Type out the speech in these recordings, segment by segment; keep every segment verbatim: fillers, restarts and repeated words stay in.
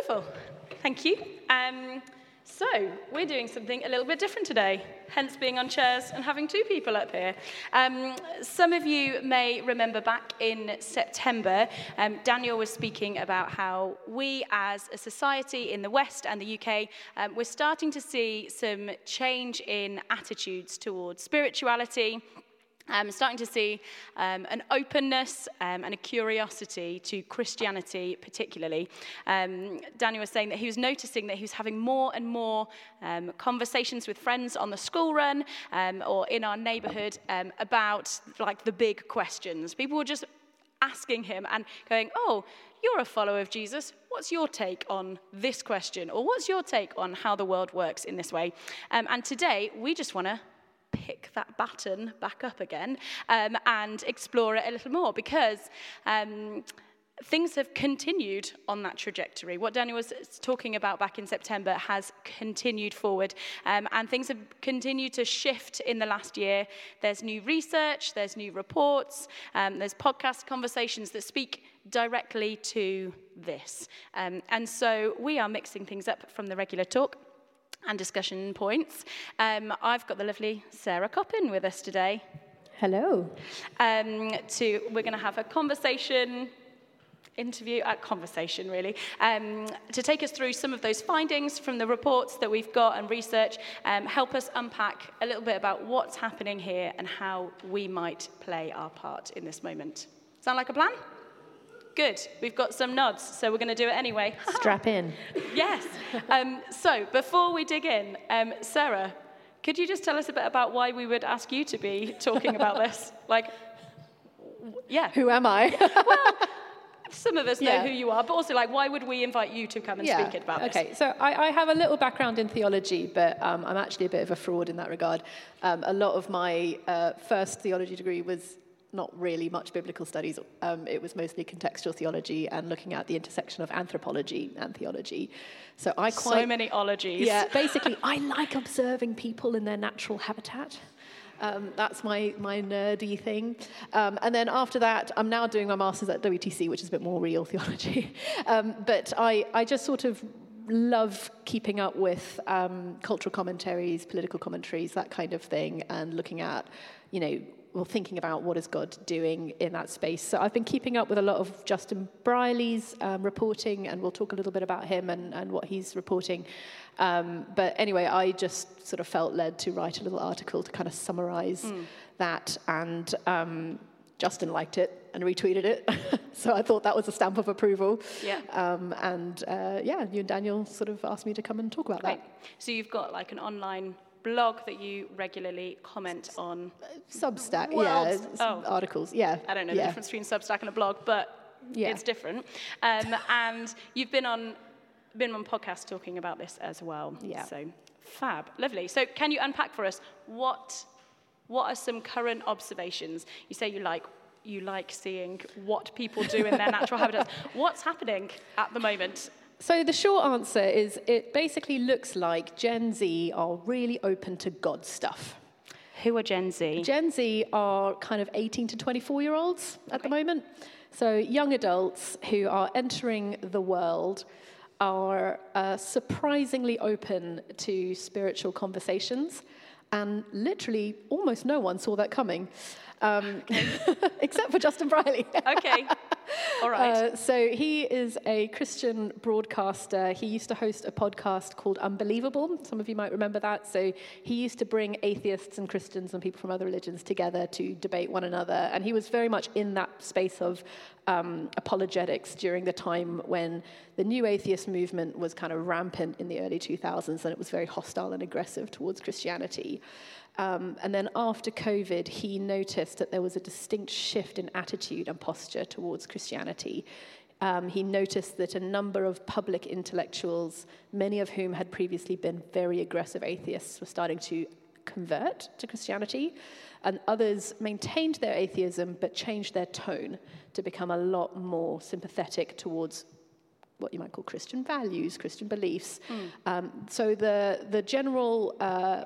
Wonderful. Thank you. Um, so, we're doing something a little bit different today, hence being on chairs and having two people up here. Um, some of you may remember back in September, um, Daniel was speaking about how we as a society in the West and the U K, um, we're starting to see some change in attitudes towards spirituality. Um, starting to see um, an openness um, and a curiosity to Christianity particularly. Um, Daniel was saying that he was noticing that he was having more and more um, conversations with friends on the school run um, or in our neighbourhood um, about like the big questions. People were just asking him and going, oh, you're a follower of Jesus. What's your take on this question? Or what's your take on how the world works in this way? Um, and today we just want to pick that baton back up again um, and explore it a little more because um, things have continued on that trajectory. What Daniel was talking about back in September has continued forward um, and things have continued to shift in the last year. There's new research, there's new reports, um, there's podcast conversations that speak directly to this. Um, and so we are mixing things up from the regular talk and discussion points. Um, I've got the lovely Sarah Coppin with us today. Hello. Um, to we're going to have a conversation, interview, uh, conversation really, um, to take us through some of those findings from the reports that we've got and research, um, help us unpack a little bit about what's happening here and how we might play our part in this moment. Sound like a plan? Good. We've got some nods, so we're going to do it anyway. Strap in. Yes. Um, so before we dig in, um, Sarah, could you just tell us a bit about why we would ask you to be talking about this? Like, yeah. Who am I? Well, some of us know Yeah. who you are, but also, like, why would we invite you to come and yeah. speak about this? Okay, so I, I have a little background in theology, but um, I'm actually a bit of a fraud in that regard. Um, a lot of my uh, first theology degree was not really much biblical studies. Um, it was mostly contextual theology and looking at the intersection of anthropology and theology. So I quite... So many ologies. Yeah, basically, I like observing people in their natural habitat. Um, that's my, my nerdy thing. Um, and then after that, I'm now doing my master's at W T C, which is a bit more real theology. um, but I, I just sort of love keeping up with um, cultural commentaries, political commentaries, that kind of thing, and looking at, you know, well, thinking about what is God doing in that space. So I've been keeping up with a lot of Justin Briley's um, reporting, and we'll talk a little bit about him and, and what he's reporting. Um, but anyway, I just sort of felt led to write a little article to kind of summarize mm. that, and um, Justin liked it and retweeted it. So I thought that was a stamp of approval. Yeah. Um, and uh, yeah, you and Daniel sort of asked me to come and talk about Right. that. So you've got like an online blog that you regularly comment on. Substack, World. yeah, Oh. articles, yeah. I don't know yeah. the difference between Substack and a blog, but yeah. it's different. Um, and you've been on been on podcasts talking about this as well. Yeah. So fab, lovely. So can you unpack for us what what are some current observations? You say you like you like seeing what people do in their natural habitats. What's happening at the moment? So the short answer is it basically looks like Gen Z are really open to God stuff. Who are Gen Z? Gen Z are kind of eighteen to twenty-four-year-olds at Okay. the moment. So young adults who are entering the world are uh, surprisingly open to spiritual conversations, and literally almost no one saw that coming. Um, except for Justin Briley. Okay, all right. Uh, so he is a Christian broadcaster. He used to host a podcast called Unbelievable. Some of you might remember that. So he used to bring atheists and Christians and people from other religions together to debate one another. And he was very much in that space of um, apologetics during the time when the new atheist movement was kind of rampant in the early two thousands, and it was very hostile and aggressive towards Christianity. Um, and then after COVID, he noticed that there was a distinct shift in attitude and posture towards Christianity. Um, he noticed that a number of public intellectuals, many of whom had previously been very aggressive atheists, were starting to convert to Christianity, and others maintained their atheism but changed their tone to become a lot more sympathetic towards what you might call Christian values, Christian beliefs. Mm. Um, so the, the general... Uh,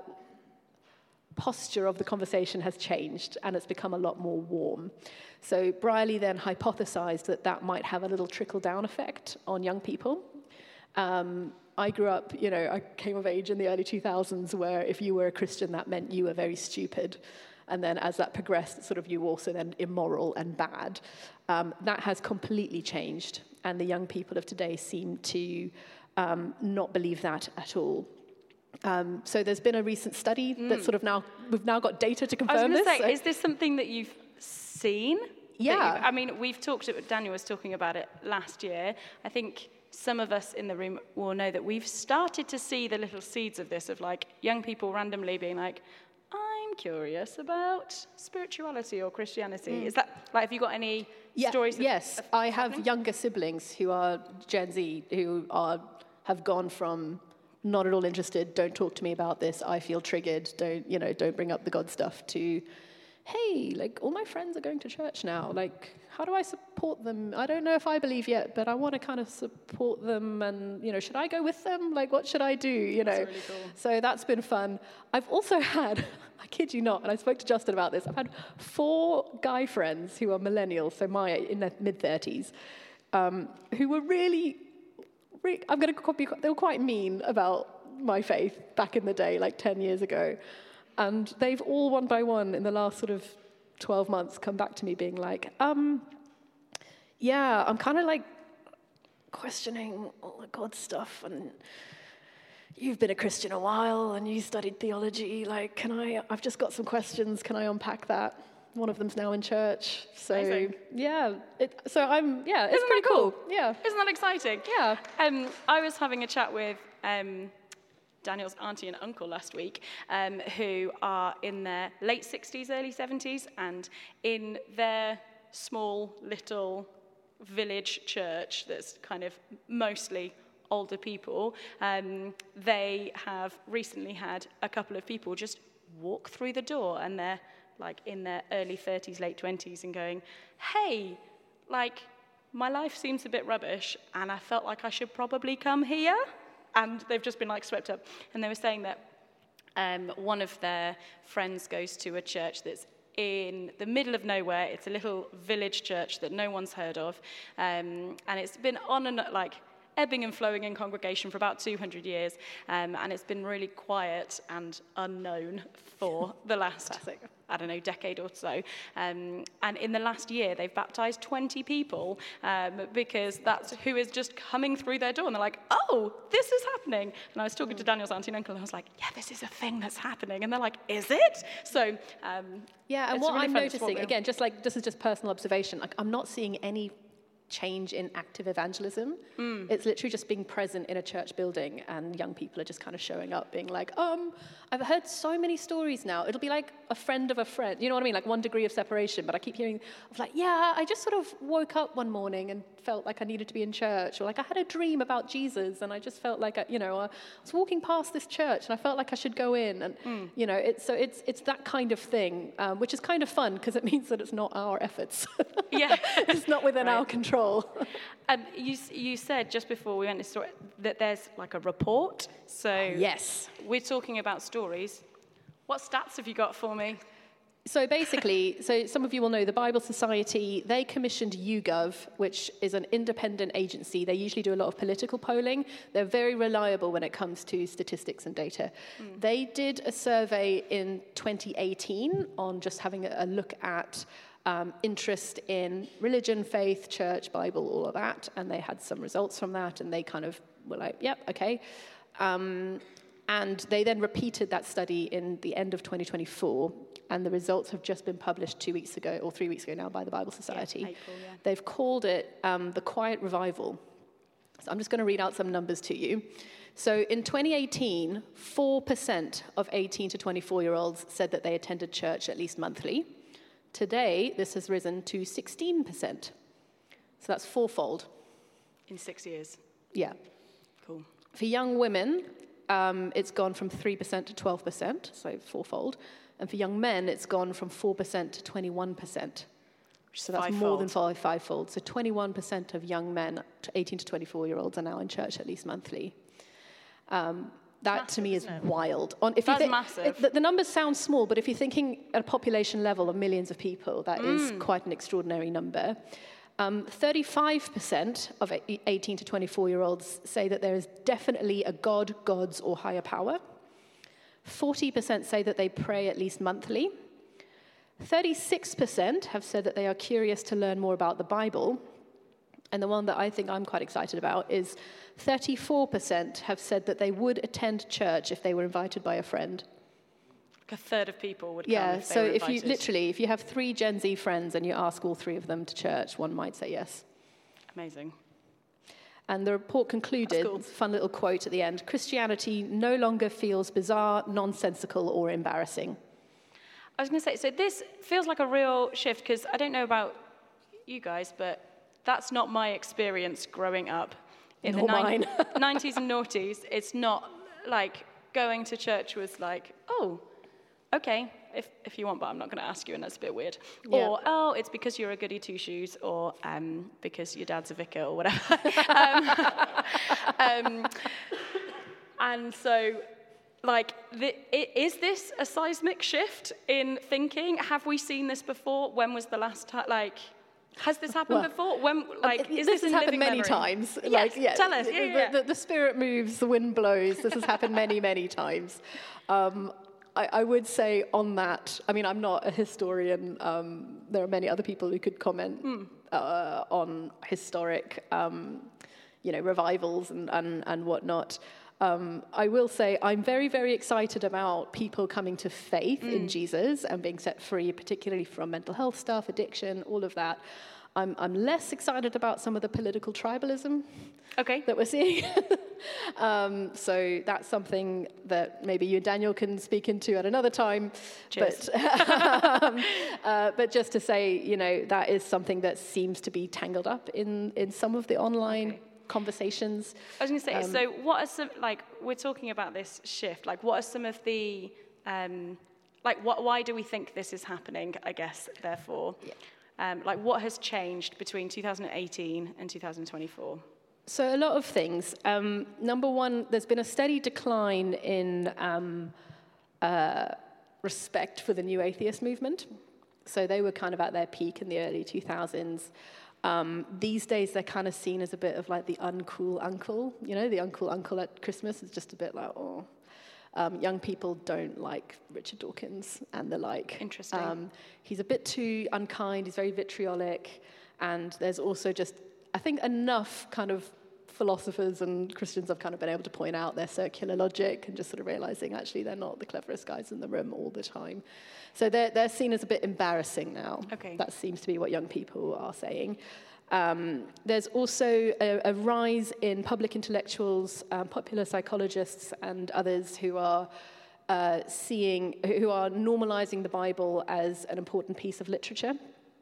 posture of the conversation has changed, and it's become a lot more warm. So Briley then hypothesized that that might have a little trickle-down effect on young people. Um, I grew up, you know, I came of age in the early two thousands where if you were a Christian, that meant you were very stupid. And then as that progressed, sort of you also then immoral and bad. Um, that has completely changed. And the young people of today seem to um, not believe that at all. Um, so there's been a recent study mm. that sort of now, we've now got data to confirm I was this. Say, so. Is this something that you've seen? Yeah. I mean, we've talked, Daniel was talking about it last year. I think some of us in the room will know that we've started to see the little seeds of this, of like young people randomly being like, I'm curious about spirituality or Christianity. Mm. Is that, like, have you got any yeah, stories? Of, yes, of I have happening? younger siblings who are Gen Z, who are have gone from not at all interested, don't talk to me about this, I feel triggered, don't, you know, don't bring up the God stuff, to, hey, like, all my friends are going to church now, like, how do I support them? I don't know if I believe yet, but I want to kind of support them, and, you know, should I go with them? Like, what should I do, you know? That's really cool. So that's been fun. I've also had, I kid you not, and I spoke to Justin about this, I've had four guy friends who are millennials, so my, in their mid-thirties, um, who were really, really, I'm going to be, they were quite mean about my faith back in the day, like ten years ago. And they've all, one by one, in the last sort of twelve months, come back to me being like, um, yeah, I'm kind of like questioning all the God stuff, and you've been a Christian a while, and you studied theology, like, can I, I've just got some questions, can I unpack that? One of them's now in church, so, Amazing. yeah, it, so I'm, yeah, it's Isn't pretty that cool? cool, yeah. Isn't that exciting? Yeah. Um, I was having a chat with um, Daniel's auntie and uncle last week, um, who are in their late sixties, early seventies, and in their small little village church that's kind of mostly older people, um, they have recently had a couple of people just walk through the door, and they're like in their early thirties, late twenties, and going, hey, like, my life seems a bit rubbish, and I felt like I should probably come here. And they've just been like swept up. And they were saying that um, one of their friends goes to a church that's in the middle of nowhere. It's a little village church that no one's heard of. Um, and it's been on and like ebbing and flowing in congregation for about two hundred years. Um, and it's been really quiet and unknown for the last, Classic. I don't know, decade or so. Um, and in the last year, they've baptized twenty people um, because that's who is just coming through their door. And they're like, oh, this is happening. And I was talking mm. to Daniel's auntie and uncle, and I was like, yeah, this is a thing that's happening. And they're like, is it? So, um, yeah, and it's what really I'm fun noticing, again, just like, this is just personal observation, like, I'm not seeing any change in active evangelism. Mm. It's literally just being present in a church building, and young people are just kind of showing up being like, um, I've heard so many stories now. It'll be like a friend of a friend. You know what I mean? Like one degree of separation. But I keep hearing of like, yeah, I just sort of woke up one morning and felt like I needed to be in church. Or like I had a dream about Jesus, and I just felt like, I, you know, I was walking past this church and I felt like I should go in. And, mm. you know, it's, so it's it's that kind of thing, um, which is kind of fun because it means that it's not our efforts. Yeah. It's not within right. our control. Um, you you said just before we went to story that there's like a report. So yes, we're talking about stories. What stats have you got for me? So basically, so some of you will know the Bible Society, they commissioned YouGov, which is an independent agency. They usually do a lot of political polling. They're very reliable when it comes to statistics and data. Mm. They did a survey in twenty eighteen on just having a look at Um, interest in religion, faith, church, Bible, all of that, and they had some results from that, and they kind of were like, yep, okay. Um, and they then repeated that study in the end of twenty twenty-four, and the results have just been published two weeks ago, or three weeks ago now, by the Bible Society. Yeah, April, yeah. They've called it um, the Quiet Revival. So I'm just going to read out some numbers to you. So in twenty eighteen, four percent of eighteen to twenty-four-year-olds said that they attended church at least monthly. Today, this has risen to sixteen percent. So that's fourfold. In six years? Yeah. Cool. For young women, um, it's gone from three percent to twelve percent, so fourfold. And for young men, it's gone from four percent to twenty-one percent. So that's five-fold. more than five, fivefold. So twenty-one percent of young men, eighteen to twenty-four-year-olds, are now in church at least monthly. Um, That, massive, to me, is wild. On, if That's you th- massive. It, the, the numbers sound small, but if you're thinking at a population level of millions of people, that mm. is quite an extraordinary number. Um, thirty-five percent of eighteen to twenty-four-year-olds say that there is definitely a God, gods, or higher power. forty percent say that they pray at least monthly. thirty-six percent have said that they are curious to learn more about the Bible. And the one that I think I'm quite excited about is thirty-four percent have said that they would attend church if they were invited by a friend. Like a third of people would come Yeah, if they so were if you invited. literally, if you have three Gen Z friends and you ask all three of them to church, one might say yes. Amazing. And the report concluded, That's cool. fun little quote at the end, Christianity no longer feels bizarre, nonsensical, or embarrassing. I was going to say, so this feels like a real shift, because I don't know about you guys, but that's not my experience growing up. In Nor the mine. nineties and noughties, it's not like going to church was like, oh, okay, if, if you want, but I'm not going to ask you, and that's a bit weird. Yeah. Or, oh, it's because you're a goody two-shoes, or um, because your dad's a vicar, or whatever. um, um, and so, like, the, it, is this a seismic shift in thinking? Have we seen this before? When was the last time, like... Has this happened Well, before? When, like, is this this has in happened living many memory? times. Yes, Like, yeah, tell us. Yeah, the, yeah, yeah. The, the spirit moves, the wind blows. This has happened many, many times. Um, I, I would say on that, I mean, I'm not a historian. Um, there are many other people who could comment mm. uh, on historic, um, you know, revivals and, and, and whatnot. Um, I will say I'm very, very excited about people coming to faith mm. in Jesus and being set free, particularly from mental health stuff, addiction, all of that. I'm, I'm less excited about some of the political tribalism okay. that we're seeing. um, so that's something that maybe you and Daniel can speak into at another time. Cheers. But, um, uh, but just to say, you know, that is something that seems to be tangled up in, in some of the online okay. conversations. I was going to say, um, so what are some, like, we're talking about this shift, like, what are some of the, um, like, what, why do we think this is happening, I guess, therefore? Yeah. Um, like, what has changed between two thousand eighteen and two thousand twenty-four? So a lot of things. Um, number one, there's been a steady decline in um, uh, respect for the new atheist movement. So they were kind of at their peak in the early two thousands. Um, these days, they're kind of seen as a bit of like the uncool uncle. You know, the uncool uncle at Christmas is just a bit like, oh. Um, young people don't like Richard Dawkins and the like. Interesting. Um, he's a bit too unkind, he's very vitriolic, and there's also just, I think, enough kind of philosophers and Christians have kind of been able to point out their circular logic and just sort of realizing actually they're not the cleverest guys in the room all the time. So they're, they're seen as a bit embarrassing now. Okay. That seems to be what young people are saying. Um, there's also a, a rise in public intellectuals, um, popular psychologists, and others who are uh, seeing, who are normalizing the Bible as an important piece of literature.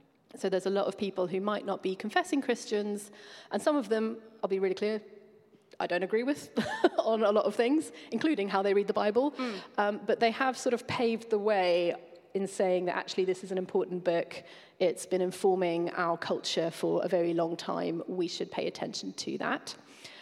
So there's a lot of people who might not be confessing Christians, and some of them, I'll be really clear, I don't agree with on a lot of things, including how they read the Bible, mm. um, but they have sort of paved the way in saying that actually this is an important book. It's been informing our culture for a very long time. We should pay attention to that.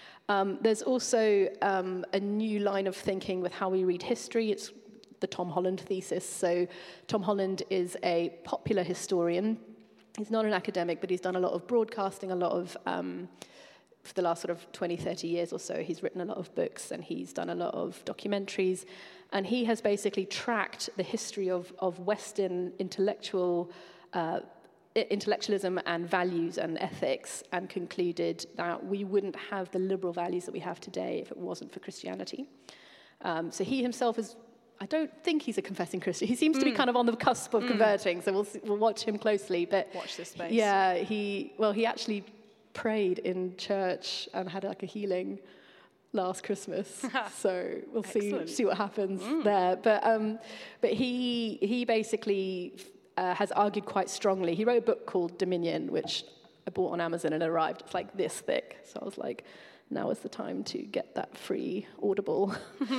Um, there's also um, a new line of thinking with how we read history. It's the Tom Holland thesis. So Tom Holland is a popular historian. He's not an academic, but he's done a lot of broadcasting, a lot of, um, for the last sort of twenty, thirty years or so, he's written a lot of books and he's done a lot of documentaries. And he has basically tracked the history of, of Western intellectual uh, intellectualism and values and ethics, and concluded that we wouldn't have the liberal values that we have today if it wasn't for Christianity. Um, so he himself is, I don't think he's a confessing Christian. He seems mm. to be kind of on the cusp of mm. converting, so we'll see, we'll watch him closely. But watch this space. Yeah, he well, he actually prayed in church and had like a healing last Christmas, so we'll see see what happens mm. there. But um, but he he basically uh, has argued quite strongly. He wrote a book called Dominion, which I bought on Amazon and it arrived. It's like this thick, so I was like, now is the time to get that free Audible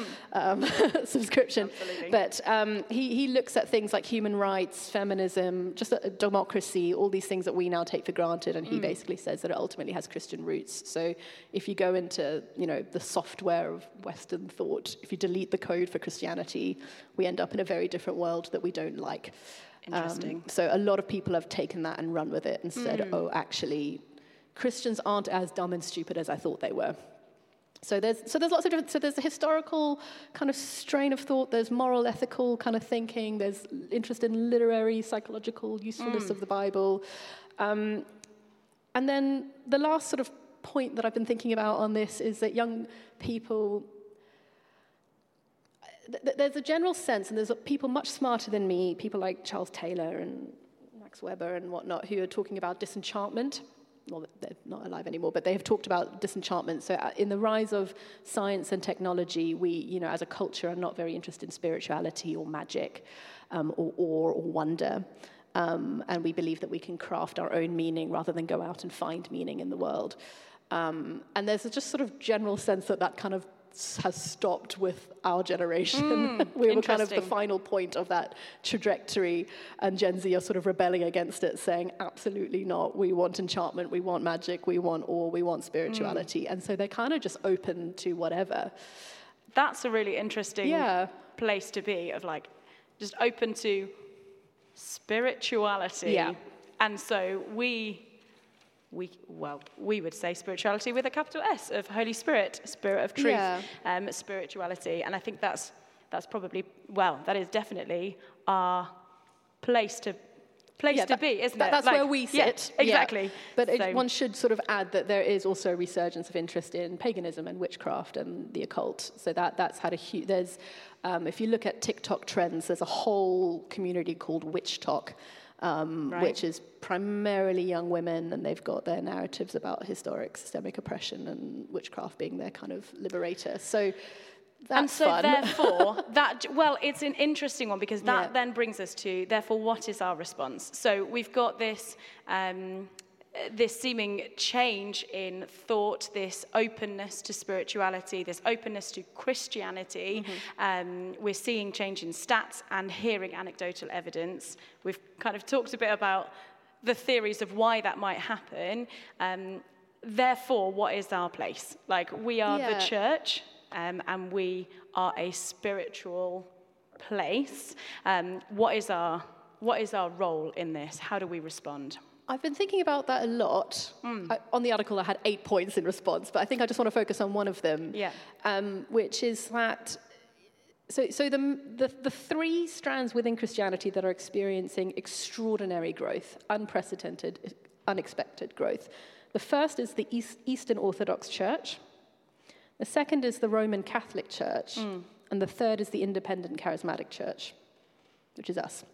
um, subscription. Absolutely. But um, he, he looks at things like human rights, feminism, just a, a democracy, all these things that we now take for granted, and he mm. basically says that it ultimately has Christian roots. So if you go into, you know, the software of Western thought, if you delete the code for Christianity, we end up in a very different world that we don't like. Interesting. Um, so a lot of people have taken that and run with it and said, Mm. oh, actually, Christians aren't as dumb and stupid as I thought they were. So there's so there's lots of different, so there's a historical kind of strain of thought, there's moral, ethical kind of thinking, there's interest in literary, psychological usefulness Mm. of the Bible. Um, and then the last sort of point that I've been thinking about on this is that young people, th- there's a general sense, and there's people much smarter than me, people like Charles Taylor and Max Weber and whatnot, who are talking about disenchantment. Well, they're not alive anymore, but they have talked about disenchantment. So uh, in the rise of science and technology, we, you know, as a culture are not very interested in spirituality or magic um, or awe or wonder. Um, and we believe that we can craft our own meaning rather than go out and find meaning in the world. Um, and there's a just sort of general sense that that kind of has stopped with our generation. Mm, we were kind of the interesting. final point of that trajectory, and Gen Z are sort of rebelling against it, saying, absolutely not. We want enchantment, we want magic, we want awe, we want spirituality. Mm. And so they're kind of just open to whatever. That's a really interesting Yeah. place to be, of like, just open to spirituality. Yeah. And so we... We well, we would say spirituality with a capital S, of Holy Spirit, Spirit of truth, Yeah. um, spirituality, and I think that's that's probably well, that is definitely our place to place Yeah, to that- be, isn't that- it? That's Like, where we yeah, sit. exactly. Yeah. But it, So- one should sort of add that there is also a resurgence of interest in paganism and witchcraft and the occult. So that that's had a huge. There's, um, if you look at TikTok trends, there's a whole community called Witch Talk. Um, Right. Which is primarily young women, and they've got their narratives about historic systemic oppression and witchcraft being their kind of liberator. So that's and so fun. therefore, that, well, it's an interesting one, because that Yeah. then brings us to, therefore, what is our response? So we've got this, um, this seeming change in thought, this openness to spirituality, this openness to Christianity. Mm-hmm. Um, we're seeing change in stats and hearing anecdotal evidence. We've kind of talked a bit about the theories of why that might happen. Um, therefore, what is our place? Like, we are Yeah. the church, um, and we are a spiritual place. Um, what is our what is our role in this? How do we respond? I've been thinking about that a lot. Mm. I, on the article, I had eight points in response, but I think I just want to focus on one of them, Yeah. um, which is that, so, so the, the, the three strands within Christianity that are experiencing extraordinary growth, unprecedented, unexpected growth. The first is the East, Eastern Orthodox Church. The second is the Roman Catholic Church. Mm. And the third is the Independent Charismatic Church, which is us.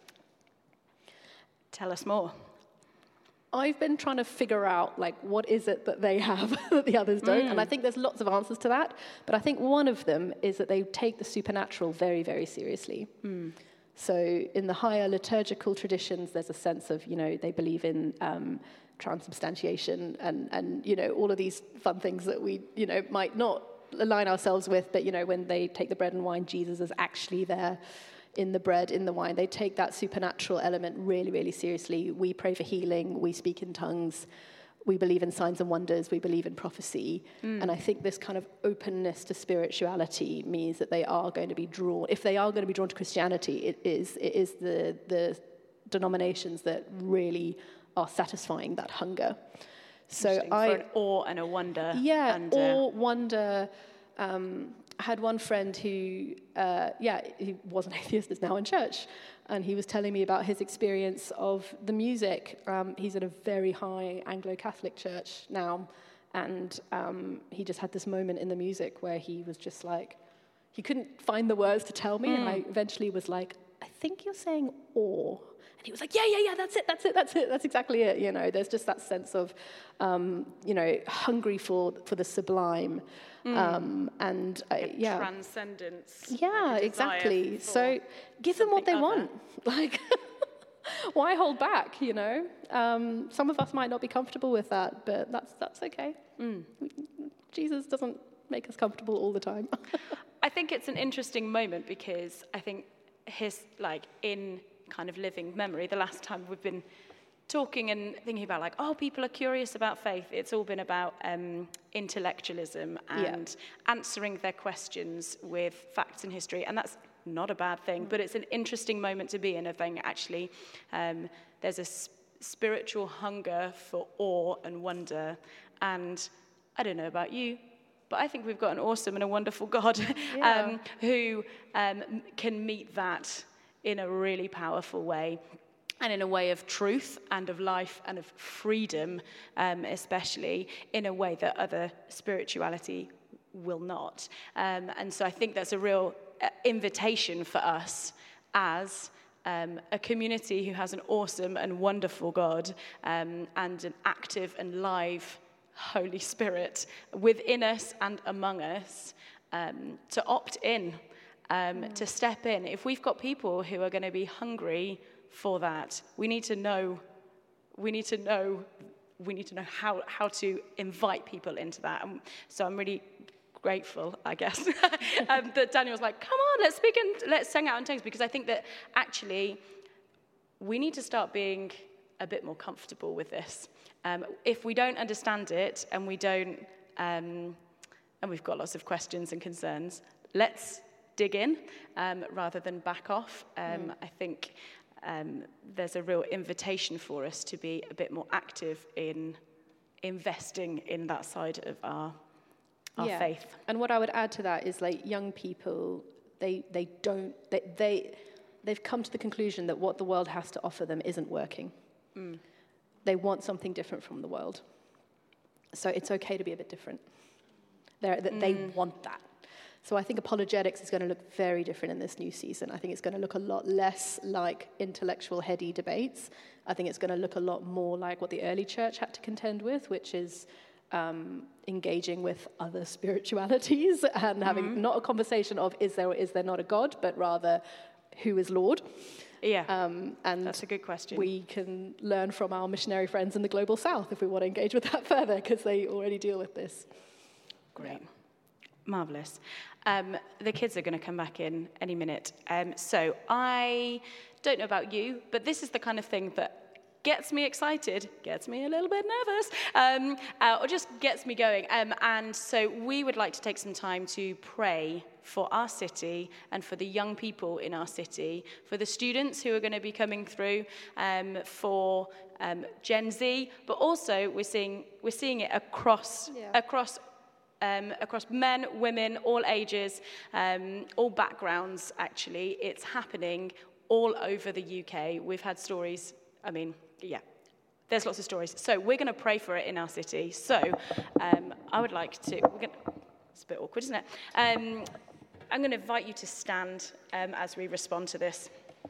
Tell us more. I've been trying to figure out, like, what is it that they have that the others don't? Mm. And I think there's lots of answers to that. But I think one of them is that they take the supernatural very, very seriously. Mm. So in the higher liturgical traditions, there's a sense of, you know, they believe in um, transubstantiation and, and, you know, all of these fun things that we, you know, might not align ourselves with. But, you know, when they take the bread and wine, Jesus is actually there in the bread, in the wine. They take that supernatural element really, really seriously. We pray for healing. We speak in tongues. We believe in signs and wonders. We believe in prophecy. Mm. And I think this kind of openness to spirituality means that they are going to be drawn, if they are going to be drawn to Christianity, it is it is the, the denominations that really are satisfying that hunger. So I... For an awe and a wonder. Yeah, and, awe, wonder... Um, I had one friend who, uh, yeah, he was an atheist, is now in church, and he was telling me about his experience of the music. Um, he's in a very high Anglo-Catholic church now, and um, he just had this moment in the music where he was just like, he couldn't find the words to tell me, mm. and I eventually was like, I think you're saying awe. And he was like, yeah, yeah, yeah, that's it, that's it, that's it, that's exactly it. You know, there's just that sense of, um, you know, hungry for for the sublime. Mm. Um, and uh, yeah, transcendence. Yeah, like exactly. So give them what they other. want. Like, why hold back? You know, um, some of us might not be comfortable with that, but that's that's okay. Mm. Jesus doesn't make us comfortable all the time. I think it's an interesting moment, because I think his like in kind of living memory, the last time we've been talking and thinking about, like, oh, people are curious about faith, it's all been about um, intellectualism and yeah. answering their questions with facts and history. And that's not a bad thing, but it's an interesting moment to be in, I think, actually. Um, there's a sp- spiritual hunger for awe and wonder, and I don't know about you, but I think we've got an awesome and a wonderful God Yeah. um, who um, can meet that in a really powerful way, and in a way of truth and of life and of freedom, um, especially in a way that other spirituality will not. Um, and so I think that's a real uh, invitation for us as um, a community who has an awesome and wonderful God um, and an active and live Holy Spirit within us and among us, um, to opt in, um, mm. to step in. If we've got people who are going to be hungry for that, we need to know, we need to know, we need to know how, how to invite people into that. And so I'm really grateful, I guess, um, that Daniel was like, come on, let's speak and let's sing out in tongues, because I think that actually we need to start being a bit more comfortable with this. Um, if we don't understand it and we don't, um, and we've got lots of questions and concerns, let's dig in um, rather than back off. Um, mm. I think um, there's a real invitation for us to be a bit more active in investing in that side of our, our yeah. faith. And what I would add to that is, like, young people, they they don't, they, they, they've come to the conclusion that what the world has to offer them isn't working. Mm. They want something different from the world. So it's okay to be a bit different. They're, that mm. They want that. So I think apologetics is going to look very different in this new season. I think it's going to look a lot less like intellectual, heady debates. I think it's going to look a lot more like what the early church had to contend with, which is um, engaging with other spiritualities and having mm-hmm. not a conversation of is there or is there not a God, but rather who is Lord. Yeah, um, and that's a good question. We can learn from our missionary friends in the Global South if we want to engage with that further, because they already deal with this. Great. Yeah. Marvellous. Um, the kids are going to come back in any minute. Um, so I don't know about you, but this is the kind of thing that gets me excited, gets me a little bit nervous, um, uh, or just gets me going. Um, and so we would like to take some time to pray for our city and for the young people in our city, for the students who are going to be coming through, um, for um, Gen Z, but also we're seeing we're seeing it across yeah. across. Um, across men, women, all ages, um, all backgrounds, actually. It's happening all over the U K. We've had stories, I mean, yeah, there's lots of stories. So we're going to pray for it in our city. So um, I would like to, we're gonna, it's a bit awkward, isn't it? Um, I'm going to invite you to stand um, as we respond to this.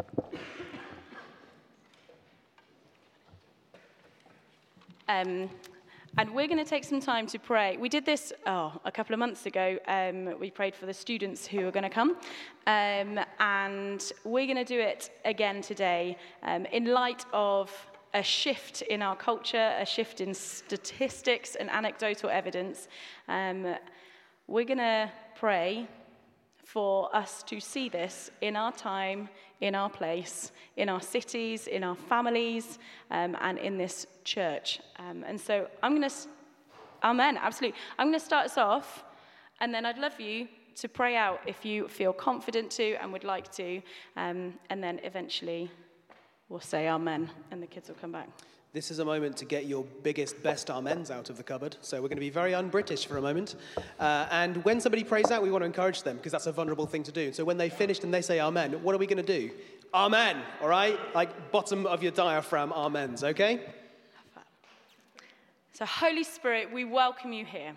Um, And we're going to take some time to pray. We did this oh, a couple of months ago. Um, we prayed for the students who are going to come. Um, and we're going to do it again today um, in light of a shift in our culture, a shift in statistics and anecdotal evidence. Um, we're going to pray for us to see this in our time, in our place, in our cities, in our families, um, and in this church. Um, and so I'm going to, amen, absolutely. I'm going to start us off, and then I'd love you to pray out if you feel confident to and would like to, um, and then eventually we'll say amen, and the kids will come back. This is a moment to get your biggest, best amens out of the cupboard. So we're going to be very un-British for a moment. Uh, and when somebody prays out, we want to encourage them, because that's a vulnerable thing to do. So when they've finished and they say amen, what are we going to do? Amen, all right? Like bottom of your diaphragm, amens, okay? So Holy Spirit, we welcome you here.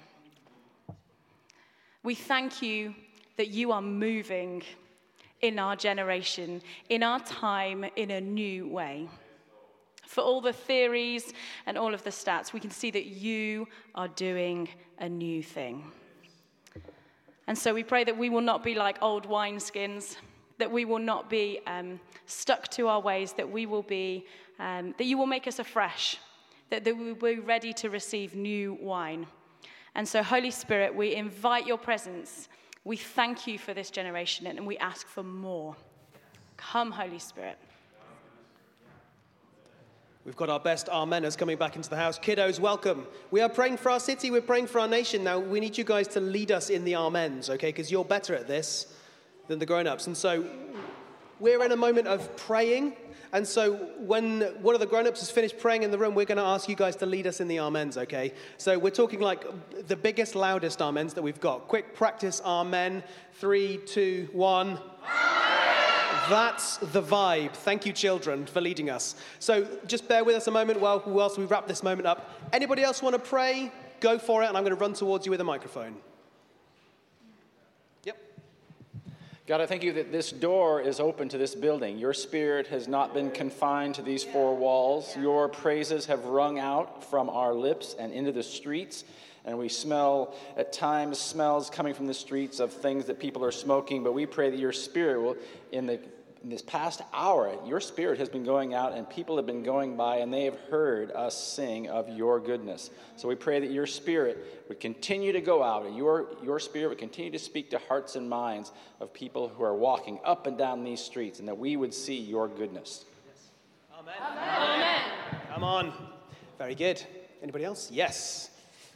We thank you that you are moving in our generation, in our time, in a new way. For all the theories and all of the stats, we can see that you are doing a new thing. And so we pray that we will not be like old wineskins, that we will not be um, stuck to our ways, that we will be, um, that you will make us afresh, that, that we will be ready to receive new wine. And so, Holy Spirit, we invite your presence. We thank you for this generation, and we ask for more. Come, Holy Spirit. We've got our best ameners coming back into the house. Kiddos, welcome. We are praying for our city. We're praying for our nation. Now, we need you guys to lead us in the amens, okay? Because you're better at this. than the grown-ups. And so we're in a moment of praying. And so when one of the grown-ups has finished praying in the room, we're going to ask you guys to lead us in the amens, okay? So we're talking like the biggest, loudest amens that we've got. Quick practice amen. Three, two, one. That's the vibe. Thank you, children, for leading us. So just bear with us a moment while, whilst we wrap this moment up. Anybody else want to pray? Go for it, and I'm going to run towards you with a microphone. Yep. God, I thank you that this door is open to this building. Your Spirit has not been confined to these four walls. Your praises have rung out from our lips and into the streets. And we smell, at times, smells coming from the streets of things that people are smoking. But we pray that your Spirit will, in the in this past hour, your Spirit has been going out and people have been going by and they have heard us sing of your goodness. So we pray that your Spirit would continue to go out and your, your Spirit would continue to speak to hearts and minds of people who are walking up and down these streets and that we would see your goodness. Yes. Amen. Amen. Amen. Come on. Very good. Anybody else? Yes.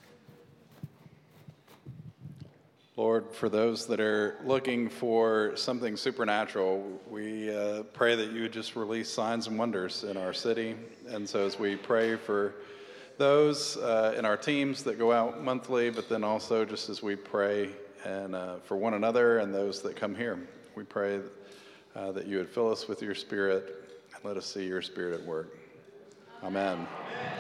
Lord, for those that are looking for something supernatural, we uh, pray that you would just release signs and wonders in our city. And so as we pray for those uh, in our teams that go out monthly, but then also just as we pray and uh, for one another and those that come here, we pray uh, that you would fill us with your Spirit and let us see your Spirit at work. Amen. Amen.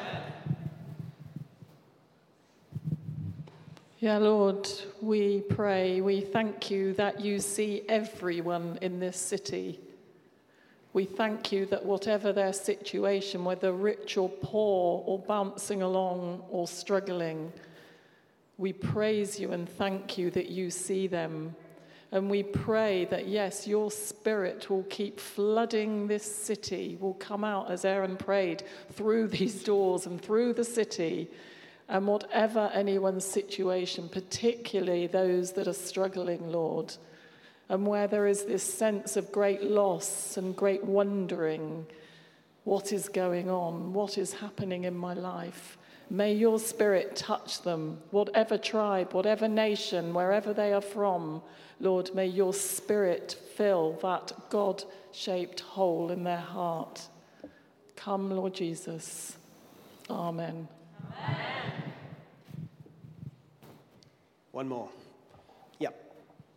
Yeah, Lord, we pray, we thank you that you see everyone in this city. We thank you that whatever their situation, whether rich or poor or bouncing along or struggling, we praise you and thank you that you see them. And we pray that, yes, your Spirit will keep flooding this city, will come out, as Aaron prayed, through these doors and through the city. And whatever anyone's situation, particularly those that are struggling, Lord, and where there is this sense of great loss and great wondering, what is going on? What is happening in my life? May your Spirit touch them, whatever tribe, whatever nation, wherever they are from. Lord, may your Spirit fill that God-shaped hole in their heart. Come, Lord Jesus. Amen. Amen. One more. Yep.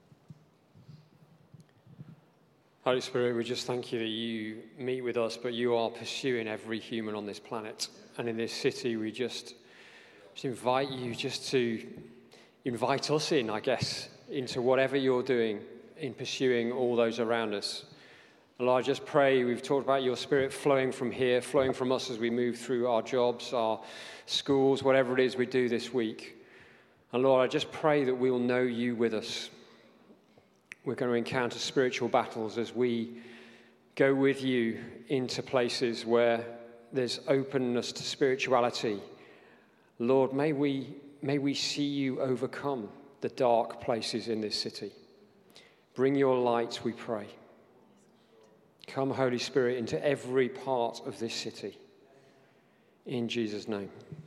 Holy Spirit, we just thank you that you meet with us, but you are pursuing every human on this planet. And in this city, we just, just invite you just to invite us in, I guess, into whatever you're doing in pursuing all those around us. And Lord, I just pray, we've talked about your Spirit flowing from here, flowing from us as we move through our jobs, our schools, whatever it is we do this week. And Lord, I just pray that we'll know you with us. We're going to encounter spiritual battles as we go with you into places where there's openness to spirituality. Lord, may we, may we see you overcome the dark places in this city. Bring your light, we pray. Come, Holy Spirit, into every part of this city. In Jesus' name.